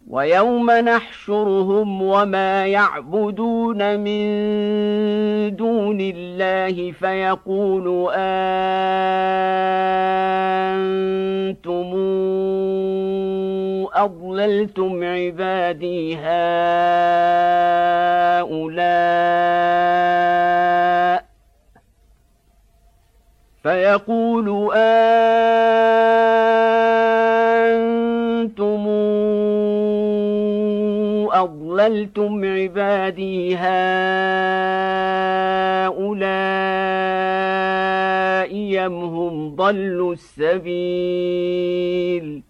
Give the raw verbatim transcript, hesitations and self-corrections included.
ويوم نحشرهم وما يعبدون من دون الله فيقول أنتم أضللتم عبادي هؤلاء فيقول أنتم أضللتم عبادي هؤلاء أم هم ضلوا السبيل